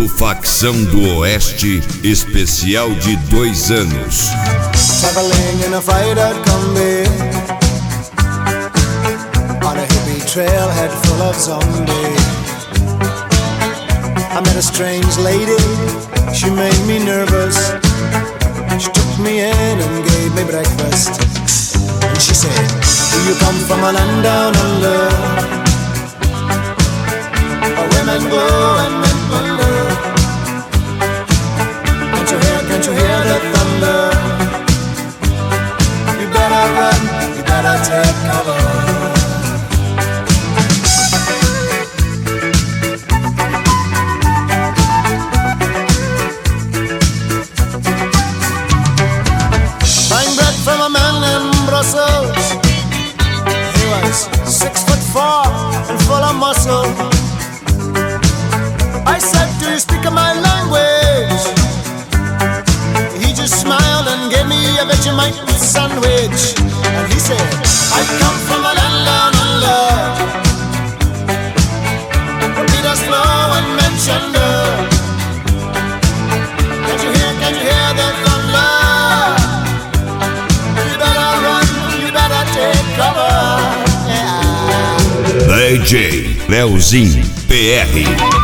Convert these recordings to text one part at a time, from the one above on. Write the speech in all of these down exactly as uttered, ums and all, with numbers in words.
Grupo Facção do Oeste, especial de dois anos. Traveling in a freighter combi on a hippie trailhead full of zombies. I met a strange lady, she made me nervous. She took me in and gave me breakfast. And she said, do you come from a land down under, where women glow and men wonder? Can't you hear, can't you hear the thunder? You better run, you better take cover. He was six foot four and full of muscle. I said, do you speak my language? He just smiled and gave me a Vegemite sandwich. And he said, I come from a land down under, where Peter's flow and mentioned her. Can't you hear, can't you hear the thunder? D J Leozinho P R.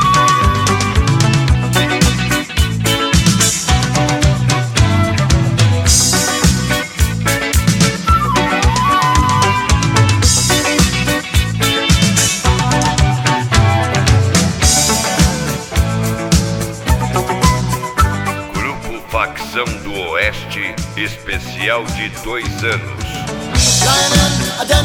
Grupo Facção do Oeste, especial de dois anos.